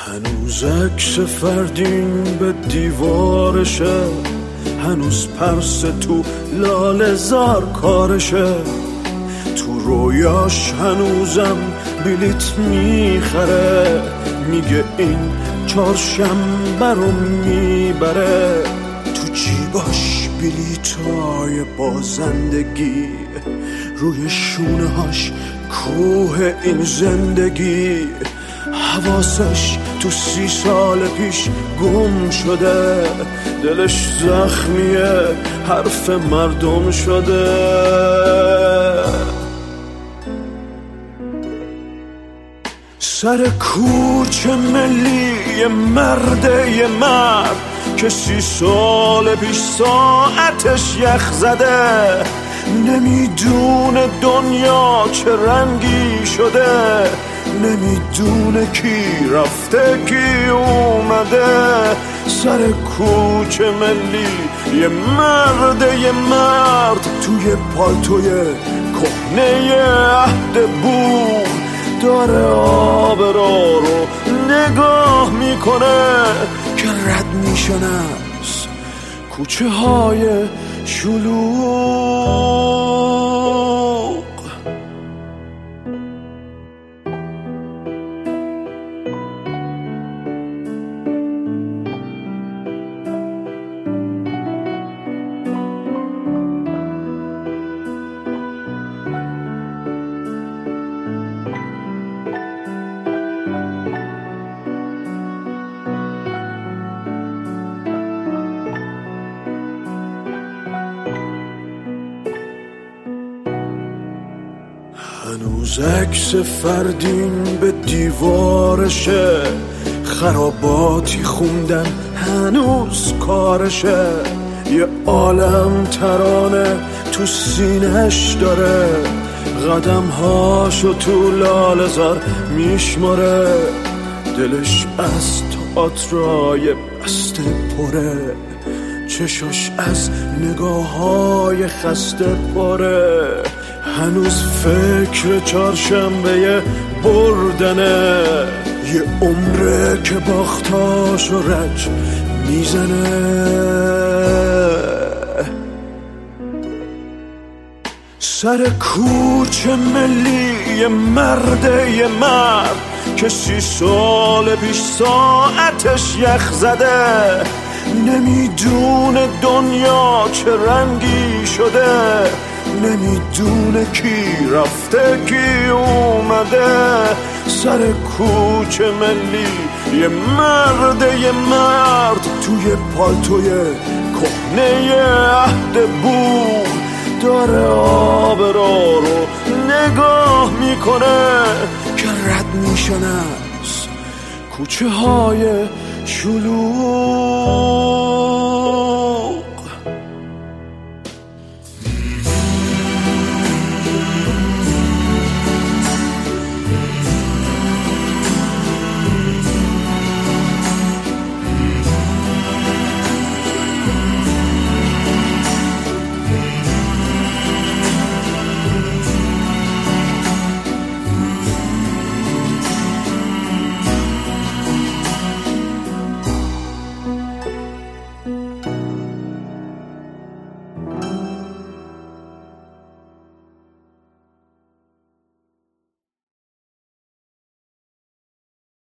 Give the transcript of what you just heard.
هنوز عکس فردین به دیوارشه، هنوز پرس تو لاله زار کارشه، تو رویاش هنوزم بلیت میخره، میگه این چهارشنبه رو میبره. تو جیباش بلیتای بازندگی، روی شونه هاش کوه این زندگی. حواسش تو 30 سال پیش گم شده، دلش زخمیه حرف مردم شده. سر کوچه ملی یه مرده یه مرد که 30 سال پیش ساعتش یخ زده، نمیدونه دنیا چه رنگی شده، نمیدونه کی رفته کی اومده. سر کوچه ملی یه مرده یه مرد توی پالتوی کهنه عهد بوم داره آبرا رو نگاه میکنه که رد میشن از کوچه های شلوغ. هنوز عکس فردین به دیوارشه، خراباتی خوندن هنوز کارشه، یه عالم ترانه تو سینه‌اش داره، قدم‌هاشو تو لاله‌زار میشماره، دلش از تئاترای بسته پره، چشاش از نگاه‌های خسته پره. هنوز فکر چهارشنبه بردنه، یه عمره که باختاش و رج میزنه. سر کوچه ملی یه مرده یه مرد که 30 سال پیش ساعتش یخ زده، نمیدونه دنیا چه رنگی شده، نمیدونه کی رفته کی اومده. سر کوچه ملی یه مرده یه مرد توی پالتوی کهنه عهد بوم داره آبرا رو نگاه میکنه که رد میشن از کوچه های شلوغ.